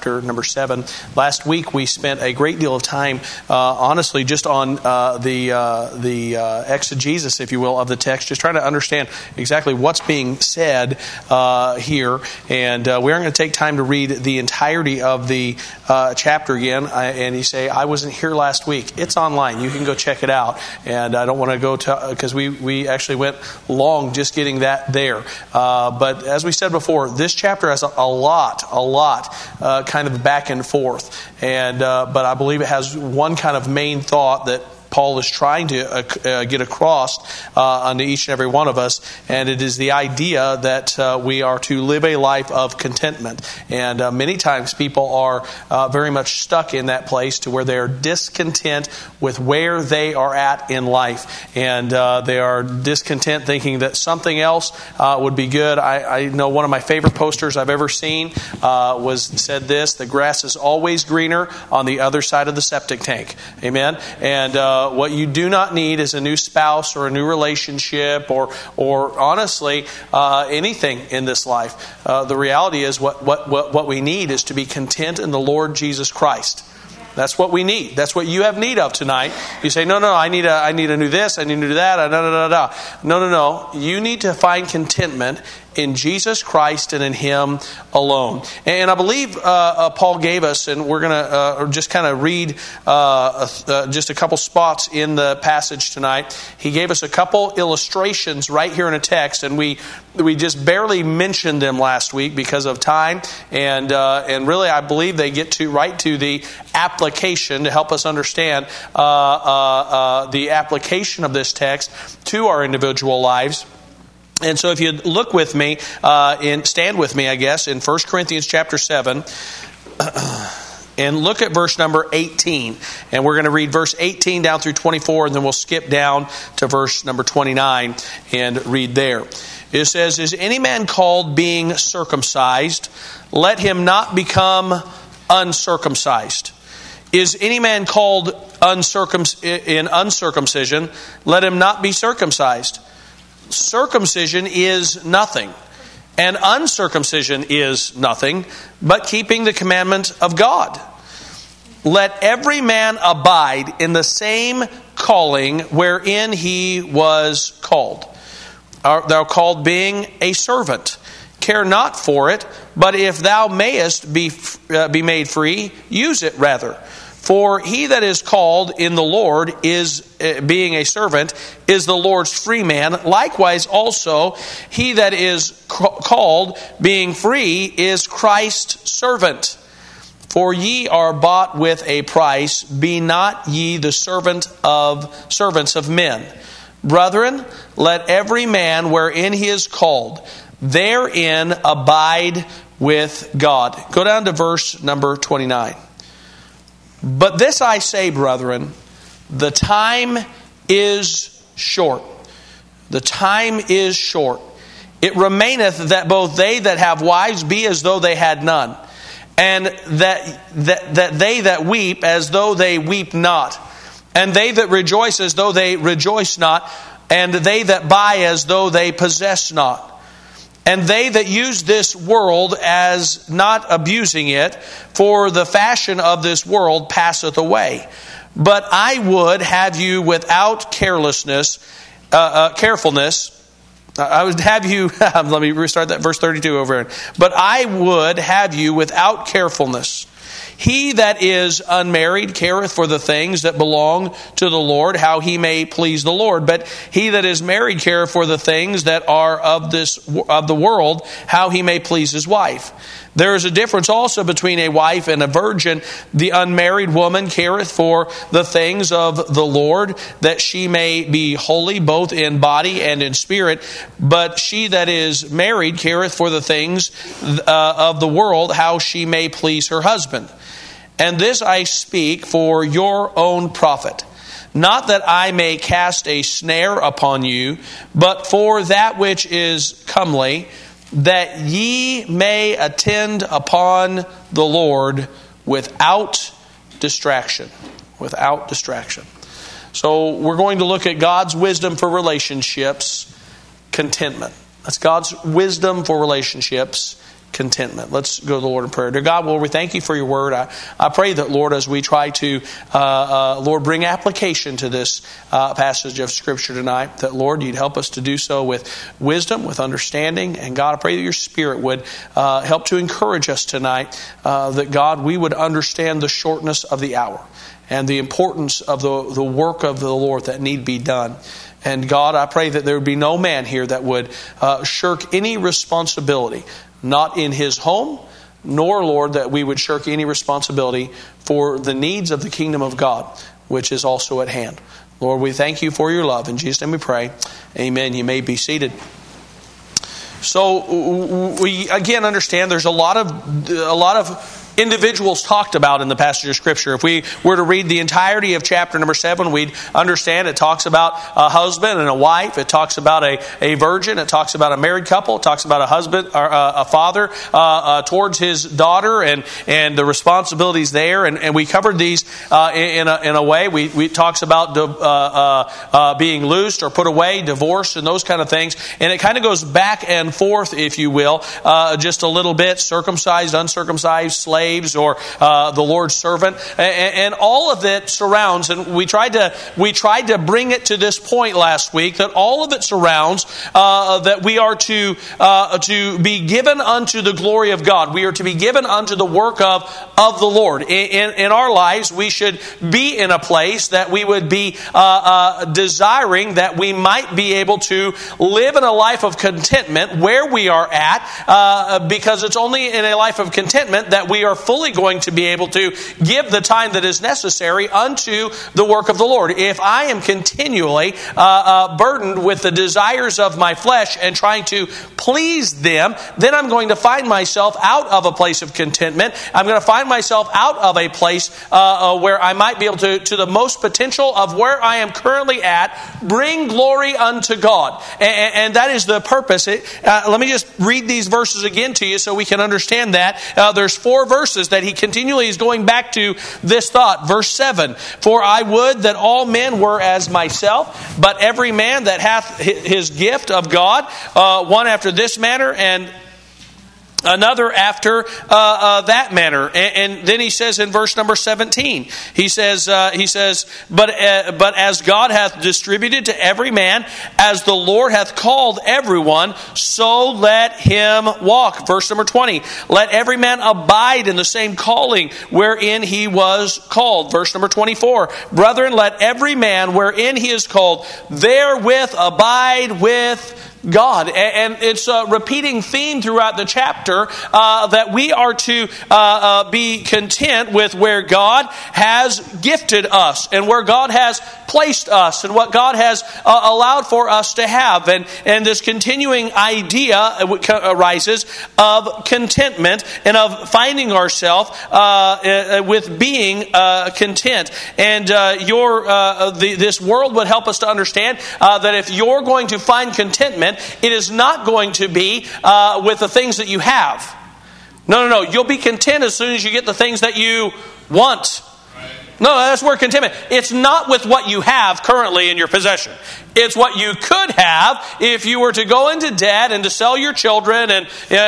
chapter number 7. Last week we spent a great deal of time, honestly, just on the exegesis, if you will, of the text, just trying to understand exactly what's being said here. And we aren't going to take time to read the entirety of the chapter again. And you say, I wasn't here last week. It's online. You can go check it out. And I don't want to go to, because we actually went long just getting that there. But as we said before, this chapter has a lot kind of back and forth. And but I believe it has one kind of main thought that Paul is trying to get across unto each and every one of us, and it is the idea that we are to live a life of contentment. And many times people are very much stuck in that place to where they are discontent with where they are at in life, and they are discontent thinking that something else would be good. I know one of my favorite posters I've ever seen said this: the grass is always greener on the other side of the septic tank. Amen. And what you do not need is a new spouse or a new relationship or honestly anything in this life. The reality is what we need is to be content in the Lord Jesus Christ. That's what we need. That's what you have need of tonight. You say, no, I need a new this, I need to do that. No. You need to find contentment in Jesus Christ and in Him alone. And I believe Paul gave us, and we're going to just kind of read just a couple spots in the passage tonight. He gave us a couple illustrations right here in a text, and we just barely mentioned them last week because of time. And really, I believe they get right to the application to help us understand the application of this text to our individual lives. And so if you look with me, stand with me, I guess, in 1 Corinthians chapter 7, and look at verse number 18. And we're going to read verse 18 down through 24, and then we'll skip down to verse number 29 and read there. It says, "Is any man called being circumcised? Let him not become uncircumcised. Is any man called in uncircumcision? Let him not be circumcised. Circumcision is nothing, and uncircumcision is nothing, but keeping the commandment of God. Let every man abide in the same calling wherein he was called. Art thou called being a servant? Care not for it, but if thou mayest be made free, use it rather. For he that is called in the Lord is, being a servant, is the Lord's free man. Likewise also, he that is called, being free, is Christ's servant. For ye are bought with a price. Be not ye the servants of men. Brethren, let every man wherein he is called, therein abide with God." Go down to verse number 29. "But this I say, brethren, the time is short. The time is short. It remaineth that both they that have wives be as though they had none, and that they that weep as though they weep not, and they that rejoice as though they rejoice not, and they that buy as though they possess not. And they that use this world as not abusing it, for the fashion of this world passeth away. But I would have you without carelessness, carefulness. I would have you, let me restart that, verse 32 over here. But I would have you without carefulness. He that is unmarried careth for the things that belong to the Lord, how he may please the Lord. But he that is married careth for the things that are of the world, how he may please his wife. There is a difference also between a wife and a virgin. The unmarried woman careth for the things of the Lord, that she may be holy both in body and in spirit. But she that is married careth for the things of the world, how she may please her husband. And this I speak for your own profit. Not that I may cast a snare upon you, but for that which is comely, that ye may attend upon the Lord without distraction. Without distraction. So we're going to look at God's wisdom for relationships, contentment. That's God's wisdom for relationships, contentment. Let's go to the Lord in prayer. Dear God, Lord, we thank you for your word. I pray that, Lord, as we try to, Lord, bring application to this passage of Scripture tonight, that, Lord, you'd help us to do so with wisdom, with understanding. And God, I pray that your Spirit would help to encourage us tonight, that, God, we would understand the shortness of the hour and the importance of the work of the Lord that need be done. And God, I pray that there would be no man here that would shirk any responsibility, not in his home, nor, Lord, that we would shirk any responsibility for the needs of the kingdom of God, which is also at hand. Lord, we thank you for your love. In Jesus' name we pray. Amen. You may be seated. So we again understand there's a lot of individuals talked about in the passage of Scripture. If we were to read the entirety of chapter number 7, we'd understand it talks about a husband and a wife. It talks about a virgin. It talks about a married couple. It talks about a husband or a father towards his daughter and the responsibilities there. And we covered these in a way. We talks about being loosed or put away, divorced, and those kind of things. And it kind of goes back and forth, if you will, just a little bit: circumcised, uncircumcised, slave, or the Lord's servant, and all of it surrounds. And we tried to bring it to this point last week, that all of it surrounds that we are to be given unto the glory of God. We are to be given unto the work of the Lord. In our lives, we should be in a place that we would be desiring that we might be able to live in a life of contentment where we are at, because it's only in a life of contentment that we are fully going to be able to give the time that is necessary unto the work of the Lord. If I am continually burdened with the desires of my flesh and trying to please them, then I'm going to find myself out of a place of contentment. I'm going to find myself out of a place where I might be able to the most potential of where I am currently at, bring glory unto God. And that is the purpose. Let me just read these verses again to you so we can understand that. There's 4 verses that he continually is going back to this thought. Verse 7, "For I would that all men were as myself, but every man that hath his gift of God, one after this manner, and another after that manner." And then he says in verse number 17, he says, but as God hath distributed to every man, as the Lord hath called everyone, so let him walk. Verse number 20, "Let every man abide in the same calling wherein he was called." Verse number 24, "Brethren, let every man wherein he is called therewith abide with God." And it's a repeating theme throughout the chapter that we are to be content with where God has gifted us and where God has placed us and what God has allowed for us to have. And this continuing idea arises of contentment and of finding ourselves with being content. And this world would help us to understand that if you're going to find contentment, it is not going to be with the things that you have. No. You'll be content as soon as you get the things that you want. No, that's where contentment. It's not with what you have currently in your possession. It's what you could have if you were to go into debt and to sell your children and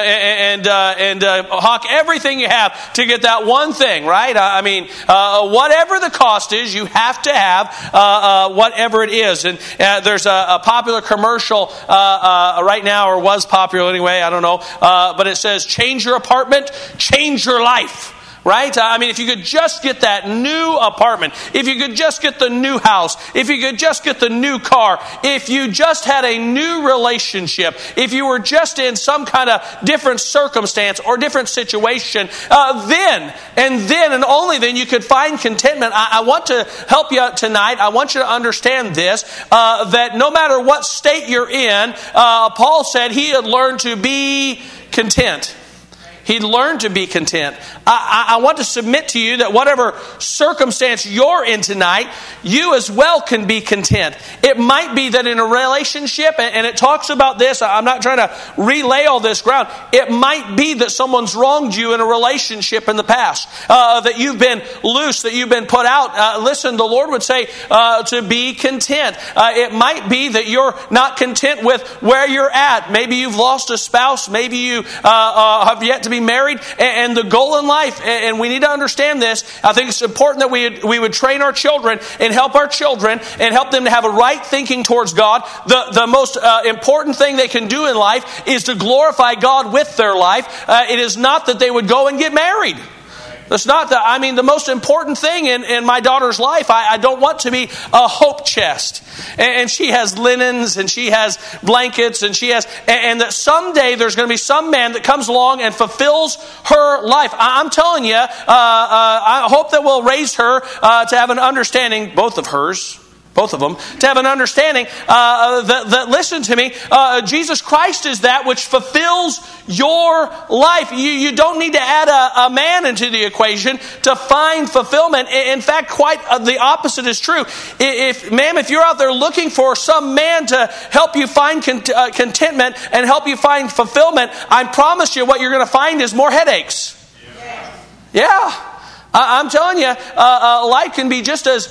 hawk everything you have to get that one thing, right? I mean, whatever the cost is, you have to have whatever it is. And there's a popular commercial right now, or was popular anyway, I don't know, but it says, "Change your apartment, change your life." Right? I mean, if you could just get that new apartment, if you could just get the new house, if you could just get the new car, if you just had a new relationship, if you were just in some kind of different circumstance or different situation, then and only then you could find contentment. I want to help you out tonight. I want you to understand this, that no matter what state you're in, Paul said he had learned to be content. He'd learn to be content. I want to submit to you that whatever circumstance you're in tonight, you as well can be content. It might be that in a relationship, and it talks about this, I'm not trying to relay all this ground. It might be that someone's wronged you in a relationship in the past, that you've been loose, that you've been put out. Listen, the Lord would say to be content. It might be that you're not content with where you're at. Maybe you've lost a spouse. Maybe you have yet to be married. And the goal in life, and we need to understand this, I think it's important that we would train our children and help our children and help them to have a right thinking towards God. The most important thing they can do in life is to glorify God with their life. It is not that they would go and get married. That's not the most important thing in my daughter's life. I don't want to be a hope chest. And she has linens and she has blankets and and that someday there's going to be some man that comes along and fulfills her life. I'm telling you, I hope that we'll raise her to have an understanding, both of them, to have an understanding that listen to me, Jesus Christ is that which fulfills your life. You don't need to add a man into the equation to find fulfillment. In fact, quite the opposite is true. If you're out there looking for some man to help you find contentment and help you find fulfillment, I promise you what you're going to find is more headaches. Yeah. I'm telling you, life can be just as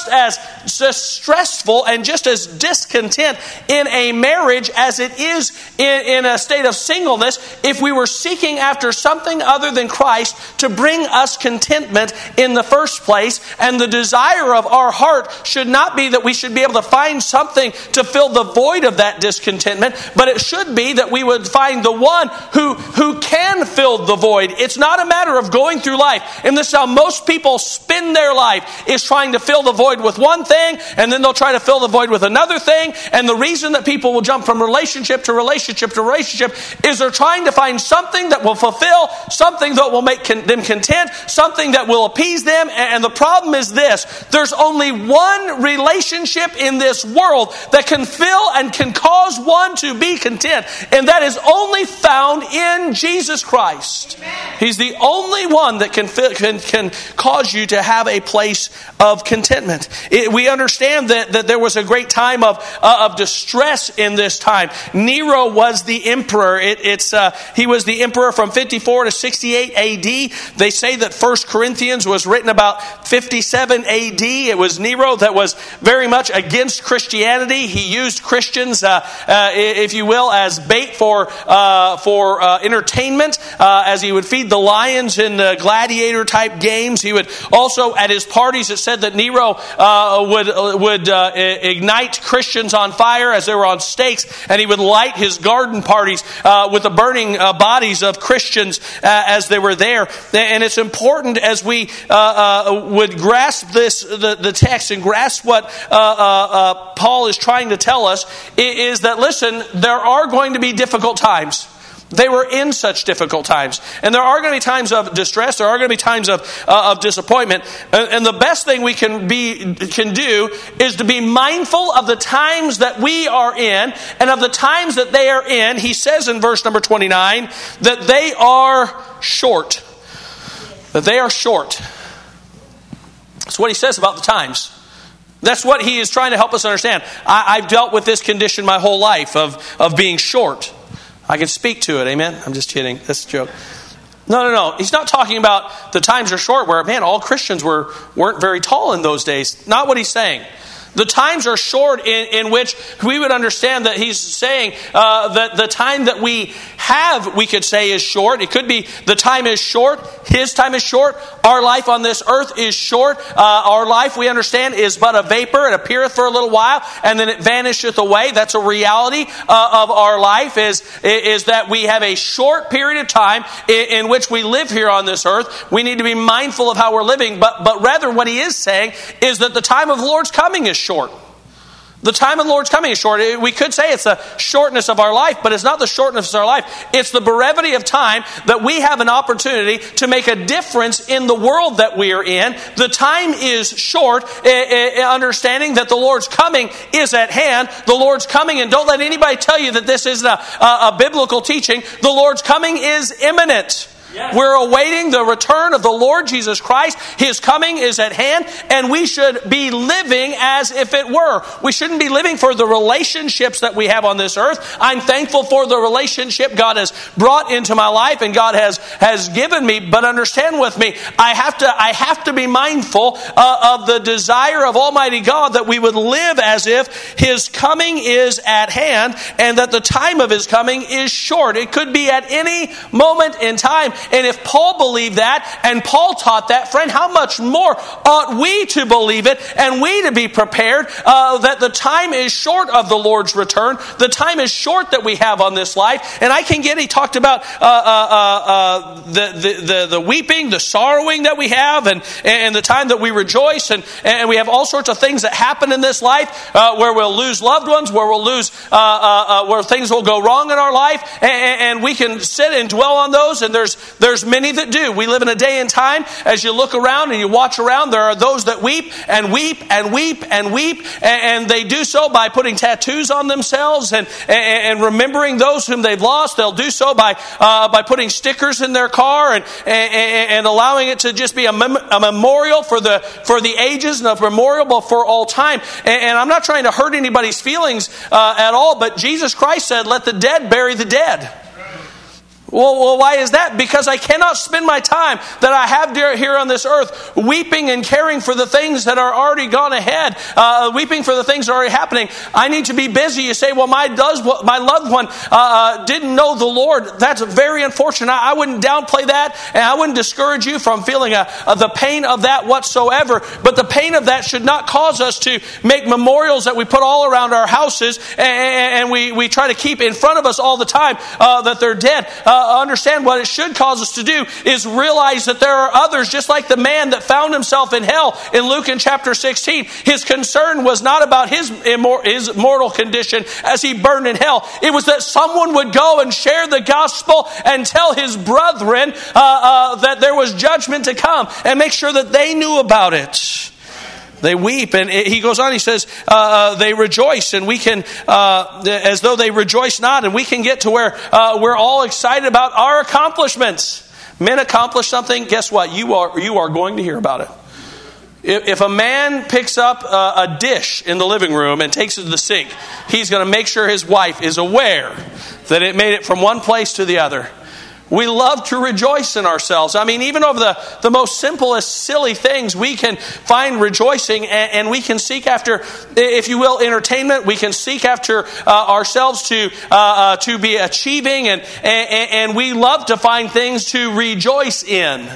stressful and just as discontent in a marriage as it is in a state of singleness if we were seeking after something other than Christ to bring us contentment in the first place. And the desire of our heart should not be that we should be able to find something to fill the void of that discontentment, but it should be that we would find the one who can fill the void. It's not a matter of going through life. And this is how most people spend their life, is trying to fill the void with one thing, and then they'll try to fill the void with another thing. And the reason that people will jump from relationship to relationship to relationship is they're trying to find something that will fulfill, something that will make them content, something that will appease them. And the problem is this: there's only one relationship in this world that can fill and can cause one to be content, and that is only found in Jesus Christ. Amen. He's the only one that can cause you to have a place of contentment. We understand that there was a great time of distress in this time. Nero was the emperor. He was the emperor from 54 to 68 AD. They say that 1 Corinthians was written about 57 AD. It was Nero that was very much against Christianity. He used Christians, if you will, as bait for entertainment, as he would feed the lions in the gladiator type games. He would also, at his parties, it said that Nero would ignite Christians on fire as they were on stakes, and he would light his garden parties with the burning bodies of Christians as they were there. And it's important as we would grasp the text and grasp what Paul is trying to tell us, is that, listen, there are going to be difficult times. They were in such difficult times. And there are going to be times of distress. There are going to be times of disappointment. And the best thing we can do is to be mindful of the times that we are in and of the times that they are in. He says in verse number 29 that they are short. That they are short. That's what he says about the times. That's what he is trying to help us understand. I've dealt with this condition my whole life of being short. I can speak to it, amen? I'm just kidding. That's a joke. No. He's not talking about the times are short where, man, all Christians weren't very tall in those days. Not what he's saying. The times are short in which we would understand that he's saying that the time that we have, we could say, is short. It could be the time is short. His time is short. Our life on this earth is short. Our life, we understand, is but a vapor. It appeareth for a little while, and then it vanisheth away. That's a reality of our life, is that we have a short period of time in which we live here on this earth. We need to be mindful of how we're living, but rather what he is saying is that the time of the Lord's coming is short. The time of the Lord's coming is short. We could say it's the shortness of our life, but it's not the shortness of our life. It's the brevity of time that we have an opportunity to make a difference in the world that we are in. The time is short, understanding that the Lord's coming is at hand. The Lord's coming, and don't let anybody tell you that this isn't a biblical teaching. The Lord's coming is imminent. Yes. We're awaiting the return of the Lord Jesus Christ. His coming is at hand, and we should be living as if it were. We shouldn't be living for the relationships that we have on this earth. I'm thankful for the relationship God has brought into my life and God has given me, but understand with me, I have to be mindful of the desire of Almighty God that we would live as if His coming is at hand and that the time of His coming is short. It could be at any moment in time. And if Paul believed that and Paul taught that, friend, how much more ought we to believe it and we to be prepared that the time is short of the Lord's return. The time is short that we have on this life. And he talked about the weeping, the sorrowing that we have and the time that we rejoice. And we have all sorts of things that happen in this life where we'll lose loved ones, where we'll lose, where things will go wrong in our life. And we can sit and dwell on those. And there's many that do. We live in a day and time, as you look around and you watch around, there are those that weep and weep and weep and weep. And they do so by putting tattoos on themselves and remembering those whom they've lost. They'll do so by putting stickers in their car and allowing it to just be a memorial for the ages and a memorial for all time. And I'm not trying to hurt anybody's feelings at all, but Jesus Christ said, "Let the dead bury the dead." Well, why is that? Because I cannot spend my time that I have here on this earth weeping and caring for the things that are already gone ahead, weeping for the things that are already happening. I need to be busy. You say, well, my loved one didn't know the Lord. That's very unfortunate. I wouldn't downplay that, and I wouldn't discourage you from feeling the pain of that whatsoever. But the pain of that should not cause us to make memorials that we put all around our houses and we try to keep in front of us all the time that they're dead. Understand what it should cause us to do is realize that there are others, just like the man that found himself in hell in Luke in chapter 16. His concern was not about his mortal condition as he burned in hell. It was that someone would go and share the gospel and tell his brethren that there was judgment to come and make sure that they knew about it. They weep, and he goes on, he says, they rejoice, and we can, as though they rejoice not, and we can get to where we're all excited about our accomplishments. Men accomplish something, guess what? You are going to hear about it. If a man picks up a dish in the living room and takes it to the sink, he's going to make sure his wife is aware that it made it from one place to the other. We love to rejoice in ourselves. I mean, even over the most simplest, silly things, we can find rejoicing and we can seek after, if you will, entertainment. We can seek after ourselves to be achieving and we love to find things to rejoice in.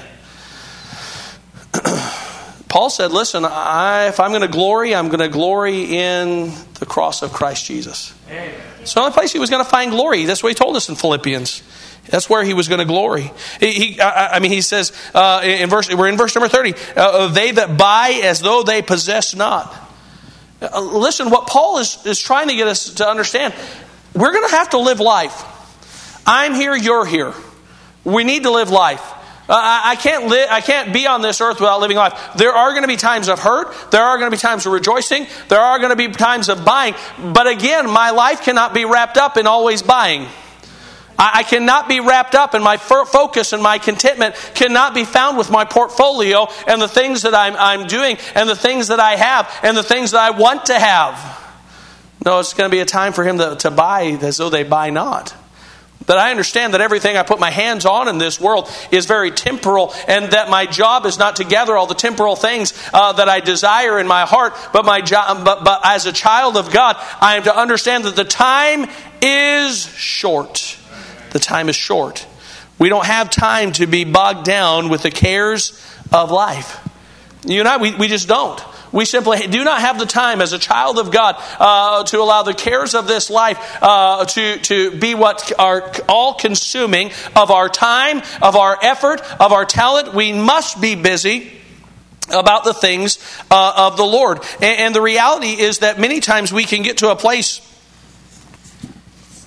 Paul said, listen, if I'm going to glory, I'm going to glory in the cross of Christ Jesus. Amen. It's the only place he was going to find glory. That's what he told us in Philippians. That's where he was going to glory. He says, we're in verse number 30, they that buy as though they possess not. Listen, what Paul is trying to get us to understand, we're going to have to live life. I'm here, you're here. We need to live life. I can't be on this earth without living life. There are going to be times of hurt. There are going to be times of rejoicing. There are going to be times of buying. But again, my life cannot be wrapped up in always buying. I cannot be wrapped up in my focus and my contentment cannot be found with my portfolio and the things that I'm doing and the things that I have and the things that I want to have. No, it's going to be a time for him to buy as though they buy not. That I understand that everything I put my hands on in this world is very temporal and that my job is not to gather all the temporal things that I desire in my heart, but as a child of God, I am to understand that the time is short. The time is short. We don't have time to be bogged down with the cares of life. You and I, we just don't. We simply do not have the time as a child of God to allow the cares of this life to be what are all-consuming of our time, of our effort, of our talent. We must be busy about the things of the Lord. And the reality is that many times we can get to a place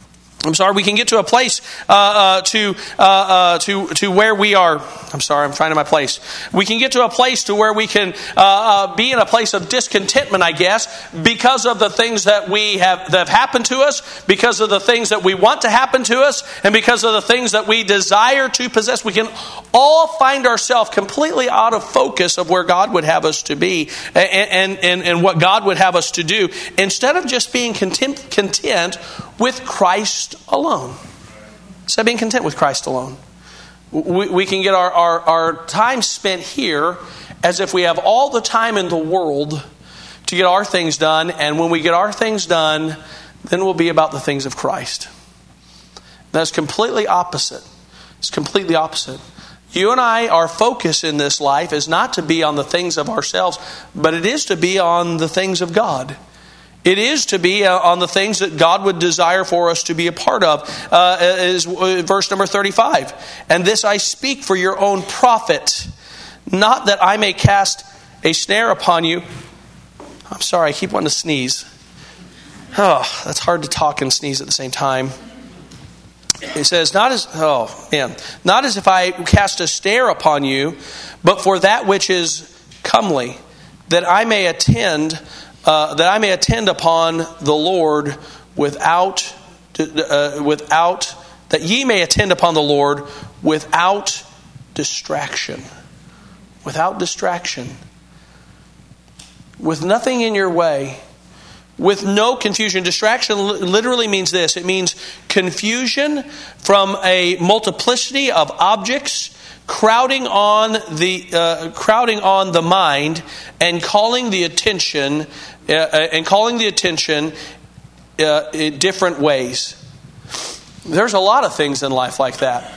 we can get to a place to where we are. I'm finding my place. We can get to a place to where we can be in a place of discontentment, I guess, because of the things that have happened to us, because of the things that we want to happen to us, and because of the things that we desire to possess. We can all find ourselves completely out of focus of where God would have us to be and what God would have us to do, instead of just being content with Christ alone. Instead of being content with Christ alone. We can get our time spent here as if we have all the time in the world to get our things done, and when we get our things done, then we'll be about the things of Christ. That's completely opposite. It's completely opposite. You and I, our focus in this life is not to be on the things of ourselves, but it is to be on the things of God. It is to be on the things that God would desire for us to be a part of. Is verse number 35. And this I speak for your own profit, not that I may cast a snare upon you. I'm sorry, I keep wanting to sneeze. Oh, that's hard to talk and sneeze at the same time. It says, not as if I cast a snare upon you, but for that which is comely, that I may attend upon the Lord without that ye may attend upon the Lord without distraction. Without distraction. With nothing in your way. With no confusion. Distraction literally means this. It means confusion from a multiplicity of objects crowding on the mind and calling the attention in different ways. There's a lot of things in life like that.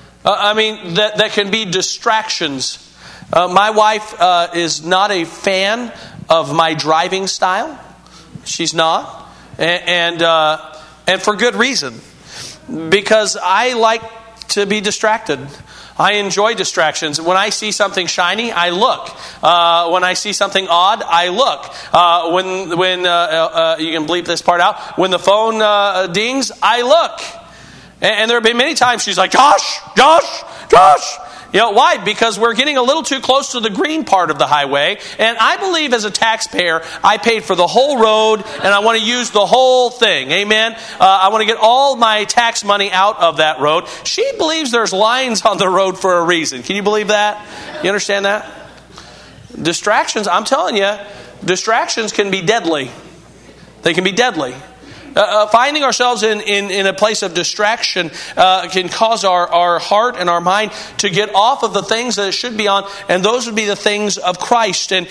That can be distractions. My wife is not a fan of my driving style. She's not, and for good reason, because I like to be distracted. I enjoy distractions. When I see something shiny, I look. When I see something odd, I look. When you can bleep this part out. When the phone dings, I look. And there have been many times she's like, Josh. You know, why? Because we're getting a little too close to the green part of the highway. And I believe as a taxpayer, I paid for the whole road and I want to use the whole thing. Amen? I want to get all my tax money out of that road. She believes there's lines on the road for a reason. Can you believe that? You understand that? Distractions, I'm telling you, distractions can be deadly. They can be deadly. Finding ourselves in a place of distraction can cause our heart and our mind to get off of the things that it should be on, and those would be the things of Christ. And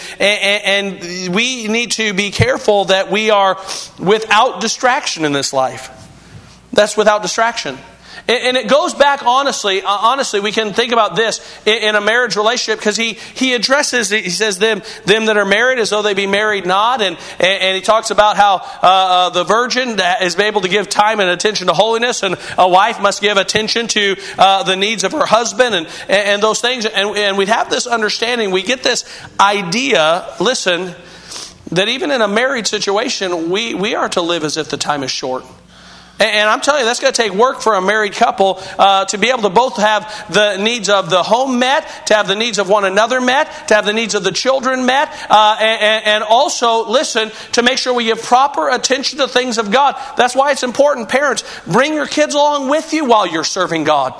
we need to be careful that we are without distraction in this life. That's without distraction. And it goes back, honestly, we can think about this in a marriage relationship, because he addresses, he says them that are married as though they be married not. And he talks about how the virgin is able to give time and attention to holiness, and a wife must give attention to the needs of her husband and those things. And we have this understanding, we get this idea, listen, that even in a married situation, we are to live as if the time is short. And I'm telling you, that's going to take work for a married couple to be able to both have the needs of the home met, to have the needs of one another met, to have the needs of the children met, and also, listen, to make sure we give proper attention to things of God. That's why it's important, parents, bring your kids along with you while you're serving God.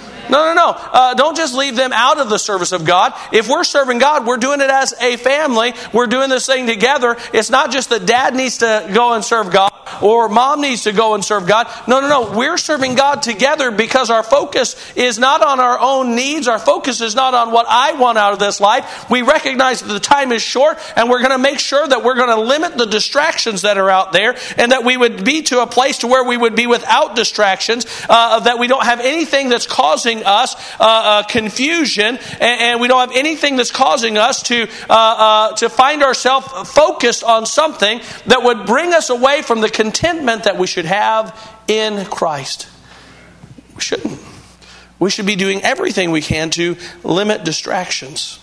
No. Don't just leave them out of the service of God. If we're serving God, we're doing it as a family. We're doing this thing together. It's not just that dad needs to go and serve God or mom needs to go and serve God. No. We're serving God together because our focus is not on our own needs. Our focus is not on what I want out of this life. We recognize that the time is short, and we're going to make sure that we're going to limit the distractions that are out there, and that we would be to a place to where we would be without distractions, that we don't have anything that's causing us confusion, and we don't have anything that's causing us to find ourselves focused on something that would bring us away from the contentment that we should have in Christ. We shouldn't. We should be doing everything we can to limit distractions.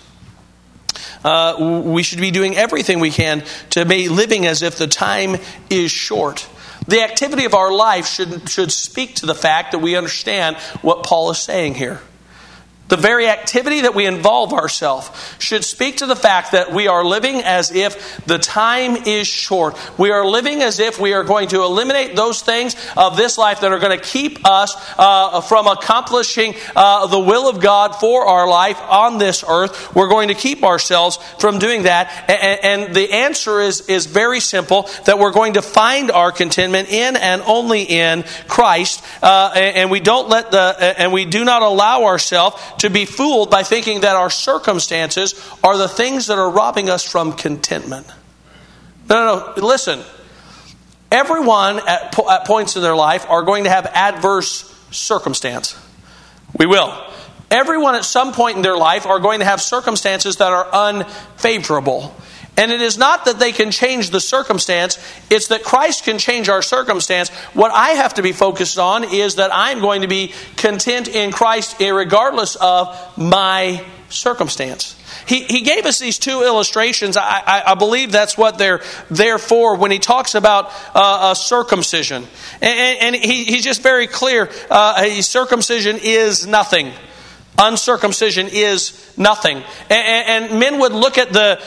We should be doing everything we can to be living as if the time is short. The activity of our life should speak to the fact that we understand what Paul is saying here. The very activity that we involve ourselves should speak to the fact that we are living as if the time is short. We are living as if we are going to eliminate those things of this life that are going to keep us from accomplishing the will of God for our life on this earth. We're going to keep ourselves from doing that. And the answer is very simple, that we're going to find our contentment in and only in Christ. And we do not allow ourselves to be fooled by thinking that our circumstances are the things that are robbing us from contentment. No. Listen. Everyone at points in their life are going to have adverse circumstance. We will. Everyone at some point in their life are going to have circumstances that are unfavorable. And it is not that they can change the circumstance, it's that Christ can change our circumstance. What I have to be focused on is that I'm going to be content in Christ regardless of my circumstance. He gave us these two illustrations. I believe that's what they're there for when he talks about circumcision. And he's just very clear. Circumcision is nothing. Uncircumcision is nothing, and men would look at the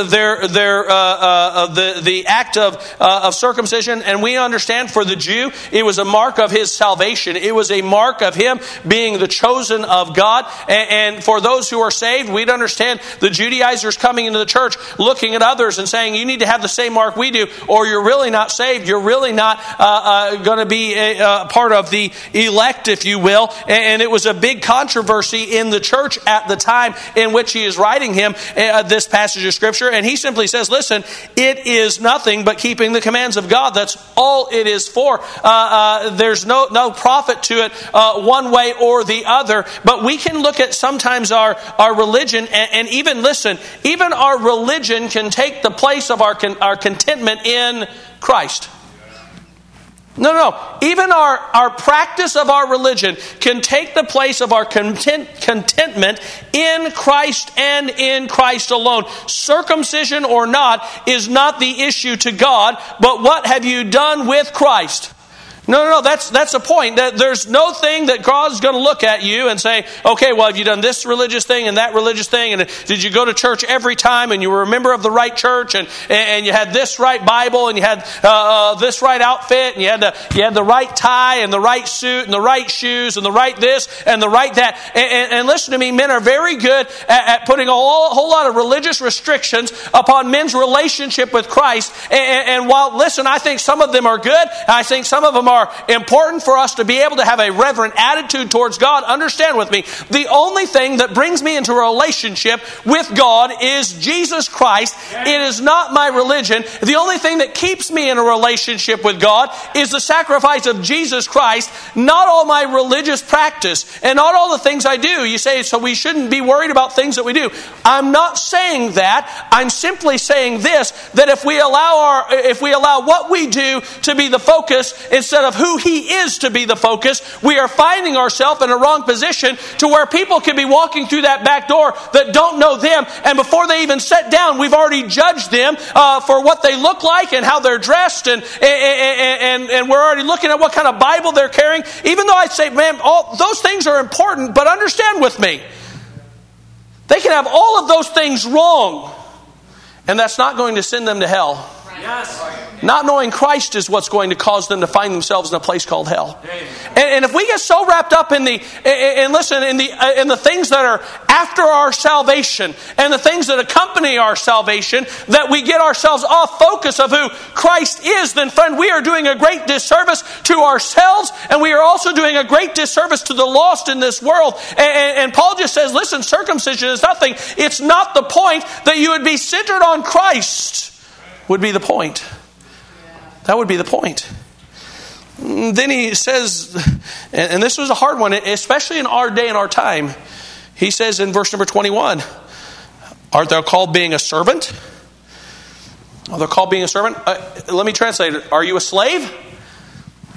act of circumcision, and we understand for the Jew it was a mark of his salvation. It was a mark of him being the chosen of God. And for those who are saved, we'd understand the Judaizers coming into the church, looking at others and saying, "You need to have the same mark we do, or you're really not saved. You're really not going to be a part of the elect, if you will." And it was a big controversy in the church at the time in which he is writing him this passage of Scripture. And he simply says, listen, it is nothing but keeping the commands of God. That's all it is for. There's no profit to it one way or the other. But we can look at sometimes our religion and even, listen, even our religion can take the place of our contentment in Christ. No. Even our practice of our religion can take the place of our contentment in Christ and in Christ alone. Circumcision or not is not the issue to God, but what have you done with Christ? No, that's the point. That there's no thing that God's going to look at you and say, okay, well, have you done this religious thing and that religious thing? And did you go to church every time and you were a member of the right church and you had this right Bible and you had this right outfit and you had the right tie and the right suit and the right shoes and the right this and the right that. And listen to me, men are very good at putting a whole lot of religious restrictions upon men's relationship with Christ. And while, listen, I think some of them are good, I think some of them are important for us to be able to have a reverent attitude towards God. Understand with me, the only thing that brings me into a relationship with God is Jesus Christ. It is not my religion. The only thing that keeps me in a relationship with God is the sacrifice of Jesus Christ, not all my religious practice and not all the things I do. You say, so we shouldn't be worried about things that we do. I'm not saying that. I'm simply saying this, that if we allow what we do to be the focus instead of who He is to be the focus, we are finding ourselves in a wrong position to where people can be walking through that back door that don't know them, and before they even sit down, we've already judged them for what they look like and how they're dressed, and we're already looking at what kind of Bible they're carrying. Even though I'd say, man, all those things are important, but understand with me, they can have all of those things wrong, and that's not going to send them to hell. Yes. Not knowing Christ is what's going to cause them to find themselves in a place called hell. And if we get so wrapped up in the things that are after our salvation and the things that accompany our salvation, that we get ourselves off focus of who Christ is, then friend, we are doing a great disservice to ourselves, and we are also doing a great disservice to the lost in this world. And Paul just says, listen, circumcision is nothing. It's not the point. That you would be centered on Christ would be the point. That would be the point. Then he says, and this was a hard one, especially in our day and our time. He says in verse number 21, art thou called being a servant? Are they called being a servant? Let me translate it. Are you a slave?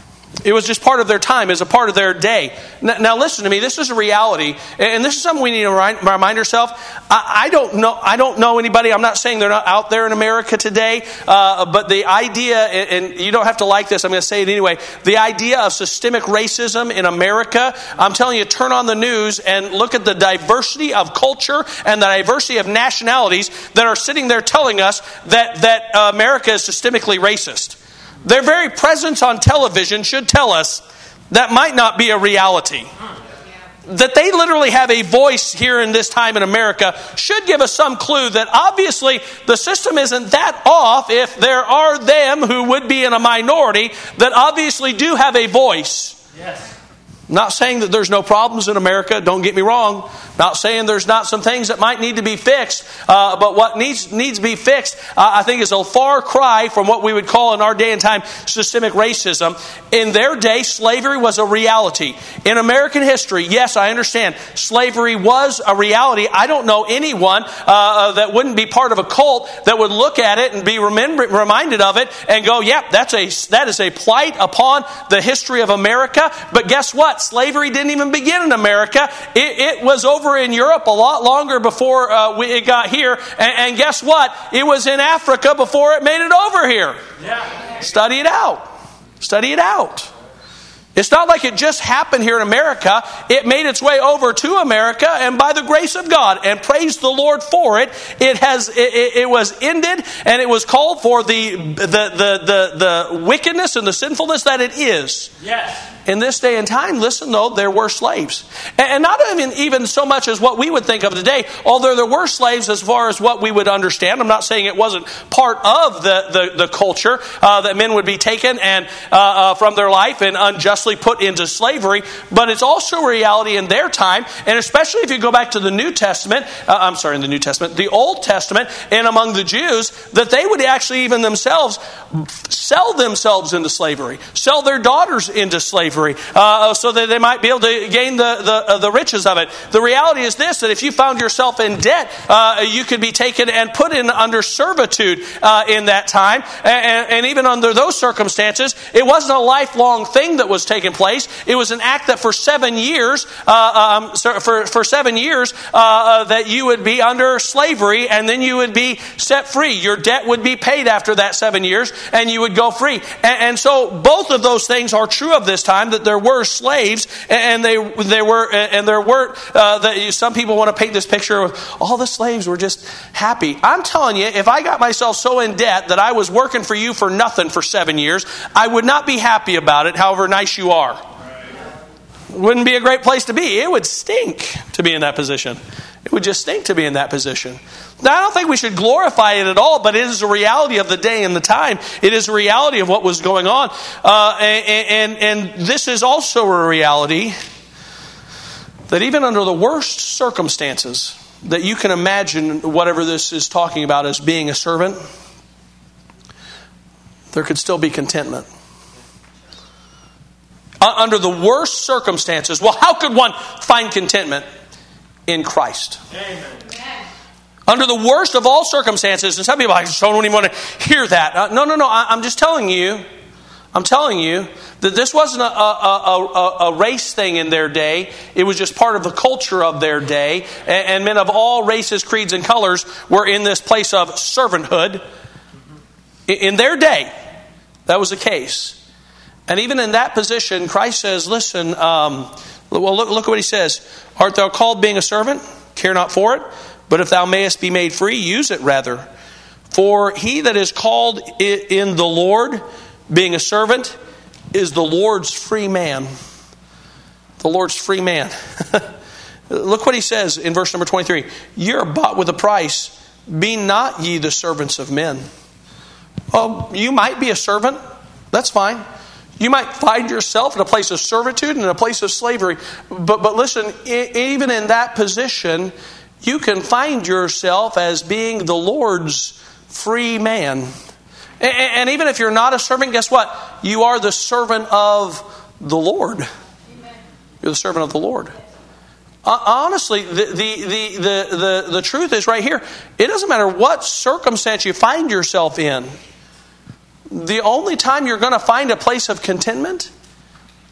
It was just part of their time, as a part of their day. Now listen to me, this is a reality, and this is something we need to remind ourselves. I don't know anybody, I'm not saying they're not out there in America today, but the idea, and you don't have to like this, I'm going to say it anyway, the idea of systemic racism in America, I'm telling you, turn on the news and look at the diversity of culture and the diversity of nationalities that are sitting there telling us that America is systemically racist. Their very presence on television should tell us that might not be a reality. That they literally have a voice here in this time in America should give us some clue that obviously the system isn't that off if there are them who would be in a minority that obviously do have a voice. Yes. Not saying that there's no problems in America, don't get me wrong. Not saying there's not some things that might need to be fixed. But what needs to be fixed, I think, is a far cry from what we would call in our day and time systemic racism. In their day, slavery was a reality. In American history, yes, I understand, slavery was a reality. I don't know anyone that wouldn't be part of a cult that would look at it and be reminded of it and go, yep, that is a plight upon the history of America. But guess what? Slavery didn't even begin in America. It was over in Europe a lot longer before it got here. And guess what? It was in Africa before it made it over here. Yeah. Study it out. Study it out. It's not like it just happened here in America. It made its way over to America, and by the grace of God, and praise the Lord for it, it was ended, and it was called for the wickedness and the sinfulness that it is. Yes. In this day and time, listen though, there were slaves. And not even so much as what we would think of today, although there were slaves as far as what we would understand. I'm not saying it wasn't part of the culture that men would be taken and from their life and unjustly put into slavery, but it's also a reality in their time, and especially if you go back to the New Testament, the Old Testament, and among the Jews, that they would actually even themselves sell themselves into slavery, sell their daughters into slavery, so that they might be able to gain the riches of it. The reality is this, that if you found yourself in debt, you could be taken and put under servitude in that time, and even under those circumstances, it wasn't a lifelong thing that was taking place. It was an act that for 7 years, that you would be under slavery, and then you would be set free. Your debt would be paid after that 7 years, and you would go free. And so both of those things are true of this time, that there were slaves, and there weren't. Some people want to paint this picture of all the slaves were just happy. I'm telling you, if I got myself so in debt that I was working for you for nothing for 7 years, I would not be happy about it, however nice you are. It wouldn't be a great place to be. It would stink to be in that position. It would just stink to be in that position. Now, I don't think we should glorify it at all, but it is a reality of the day and the time. It is a reality of what was going on. And this is also a reality that even under the worst circumstances that you can imagine, whatever this is talking about as being a servant, there could still be contentment. Under the worst circumstances, well, how could one find contentment? In Christ. Amen. Under the worst of all circumstances, and some people I just don't even want to hear that. No. I'm just telling you. I'm telling you that this wasn't a race thing in their day. It was just part of the culture of their day. And men of all races, creeds, and colors were in this place of servanthood. In their day, that was the case. And even in that position, Christ says, listen, well, look at what he says. Art thou called being a servant? Care not for it. But if thou mayest be made free, use it rather. For he that is called in the Lord, being a servant, is the Lord's free man. The Lord's free man. Look what he says in verse number 23. Ye are bought with a price. Be not ye the servants of men. Oh, you might be a servant. That's fine. You might find yourself in a place of servitude and in a place of slavery. But listen, even in that position, you can find yourself as being the Lord's free man. And even if you're not a servant, guess what? You are the servant of the Lord. Amen. You're the servant of the Lord. Honestly, the truth is right here. It doesn't matter what circumstance you find yourself in. The only time you're going to find a place of contentment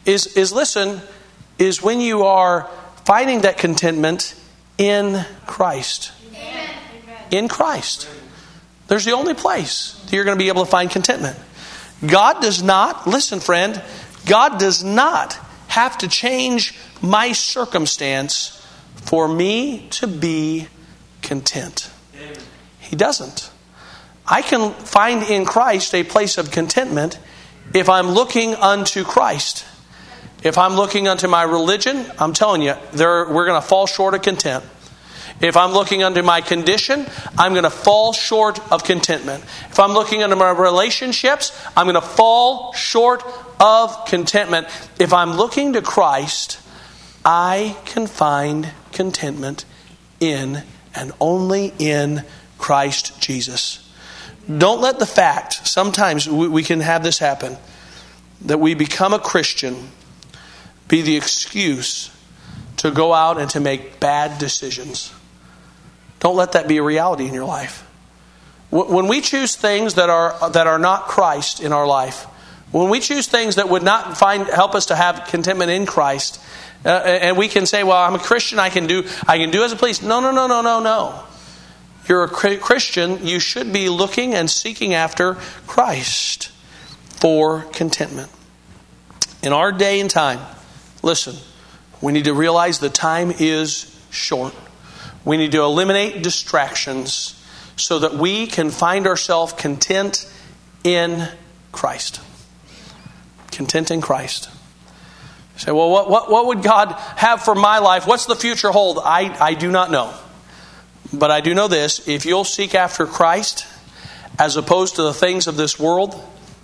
is when you are finding that contentment in Christ. Amen. In Christ. There's the only place that you're going to be able to find contentment. God does not, listen friend, God does not have to change my circumstance for me to be content. He doesn't. I can find in Christ a place of contentment if I'm looking unto Christ. If I'm looking unto my religion, I'm telling you, we're going to fall short of content. If I'm looking unto my condition, I'm going to fall short of contentment. If I'm looking unto my relationships, I'm going to fall short of contentment. If I'm looking to Christ, I can find contentment in and only in Christ Jesus. Don't let the fact, sometimes we can have this happen, that we become a Christian be the excuse to go out and to make bad decisions. Don't let that be a reality in your life. When we choose things that are not Christ in our life, when we choose things that would not help us to have contentment in Christ, and we can say, well, I'm a Christian, I can do as I please. No. You're a Christian, you should be looking and seeking after Christ for contentment. In our day and time, listen, we need to realize the time is short. We need to eliminate distractions so that we can find ourselves content in Christ. Content in Christ. You say, well, what would God have for my life? What's the future hold? I do not know. But I do know this. If you'll seek after Christ as opposed to the things of this world,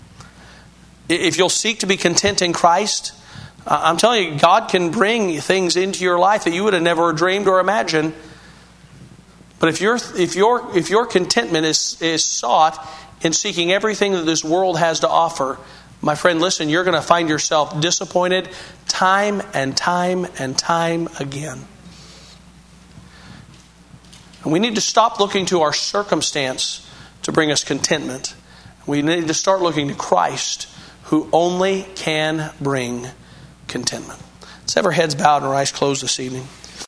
if you'll seek to be content in Christ, I'm telling you, God can bring things into your life that you would have never dreamed or imagined. But if your contentment is sought in seeking everything that this world has to offer, my friend, listen, you're going to find yourself disappointed time and time and time again. And we need to stop looking to our circumstance to bring us contentment. We need to start looking to Christ, who only can bring contentment. Let's have our heads bowed and our eyes closed this evening.